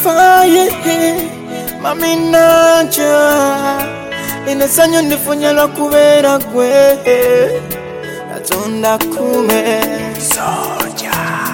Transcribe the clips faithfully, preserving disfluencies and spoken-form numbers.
fire mami nacha inasanyo nifunyala kubera gwe natonda kume soja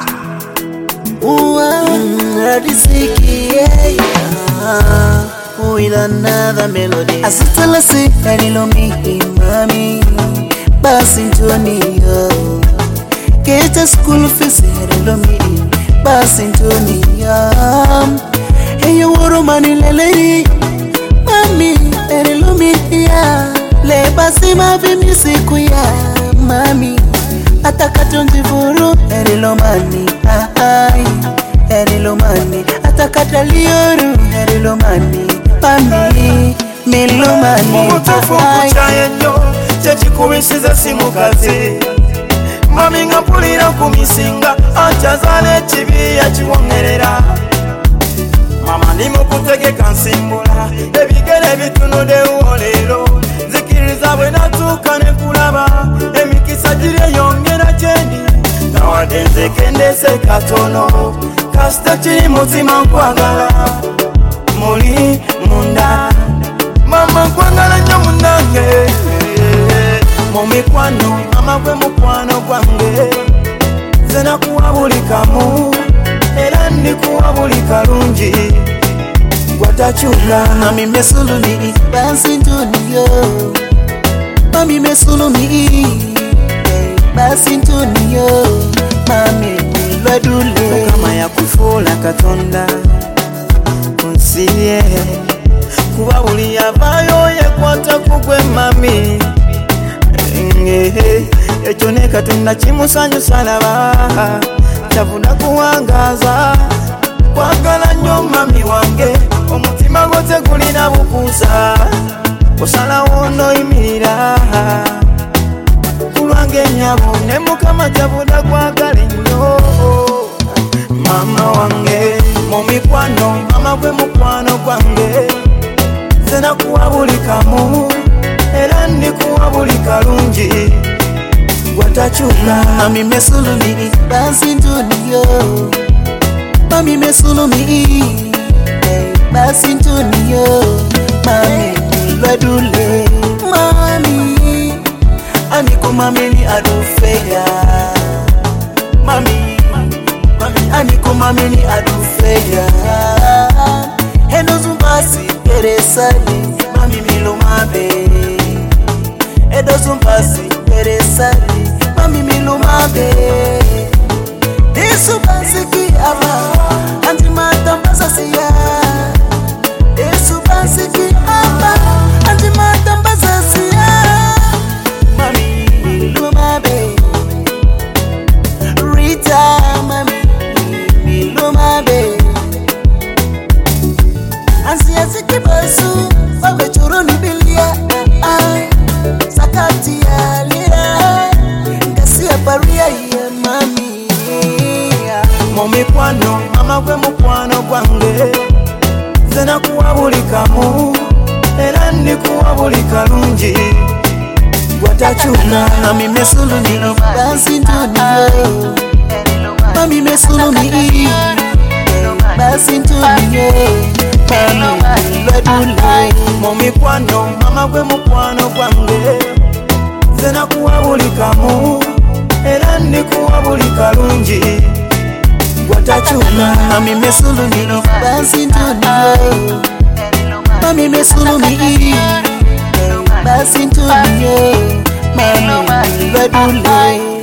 uwa radisiki yeah with another melody asitala si hello me mami basi Antonio get a school fees hello me basi Antonio hey you woro mani lele mami hello me ya le basi mavi misiku ya mami atakato ndivuru hello mani ai hello mani atakata lioru hello mani mami hello mani mutafu kuchaye nyo chechi kubisiza simukazi mami ngapulira kumisinga achazale chibi ya chiwongerera mama nimo kutegeka nsimbula ebigere bitunode uolero zikiriza bwe natukane kulaba emikisa gire yongera chendi nawadenze kendese katono kasita chiri mutima nkwagala muli munda mama nkwagala nyo munange mumikwano mama gwe mukwano gwange zena kuwa buli kamu era ndikuwa buli kalungi gwatakyuka mami mesulumi basi Antonio mami mesulumi basi Antonio mami lwadule kama ya kufuula katonda kunsiye kuba buli yavayo yekwata kugwe mami ekyo ne katonda kimusanyusa laba tafuna kuwangaza kwagala nnyo mami wange omutima gwo tegulina bukuusa osalawo n'oyimirira kulwange nnyabo ne mukama tafuna kwagala nnyo mama wange mu mikwano mama gwe mukwano gwange zena kuwa buli kamu era ndikuwa buli kalungi gwatakyuka mami mesulumi basi Antonio mami mesulumi basi Antonio mami lwadule mami aniko mamini adufeya mami mami aniko mamini adufeya heno zumbasi peresali mami milumabe edo zumbasi peresali mami milumabe Yesu basiki aba anti matambaza siya Yesu basiki aba anti matambaza siya mami milumabe Rita mami milumabe ansi asiki basu babe choro ni bilia sakati ya lira ngasi ya baria ya mami mu mikwano mama gwe mukwano gwange zena kuwa buli kamu era ndikuwa buli kalungi gwatakyuka mami mesulumi basi Antonio mami mesulumi basi Antonio mami lwadule mu mikwano mama gwe mukwano gwange zena kuwa buli kamu era ndikuwa buli kalungi gwatakyuka mami mesulumi basi Antonio mami mesulumi basi Antonio mami lwadule